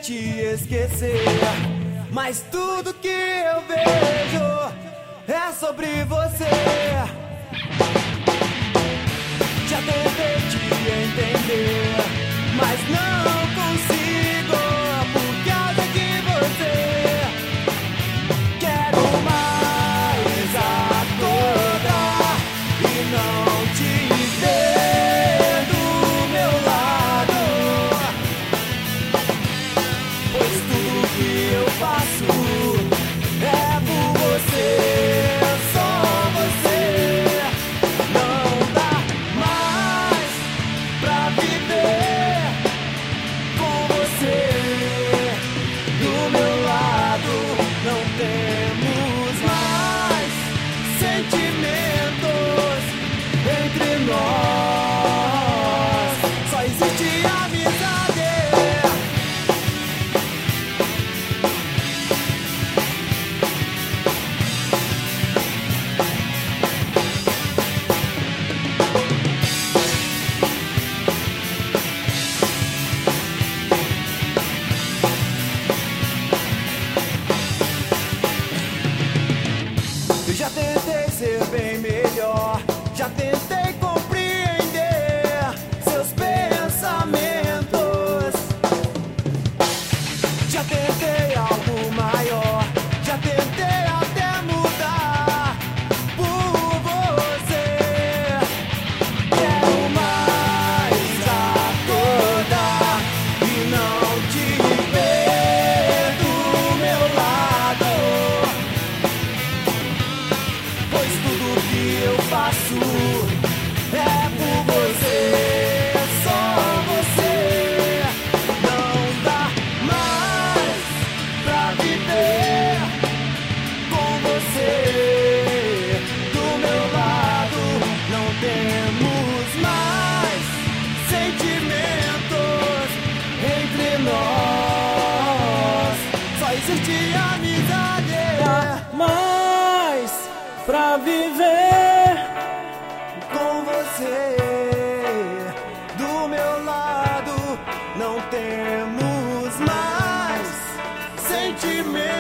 te esquecer, mas tudo que eu vejo é sobre você. Já tentei te entender, mas não consigo, por causa de você. Quero mais acordar e não te ver do meu lado, pois tudo que eu faço é por você, só você. Não dá mais pra viver com você do meu lado. Não temos mais sentimentos entre nós, só existe amizade. Eu já tentei ser bem melhor, já tentei compreender seus pensamentos, já tentei algo maior, já tentei até mudar por você. Quero mais acordar e não te ver do meu lado, pois tudo que eu faço é por você, só você. Não dá mais pra viver com você do meu lado. Não temos mais sentimentos entre nós, só existe amizade. Mais pra viver Com você do meu lado, não temos mais sentimentos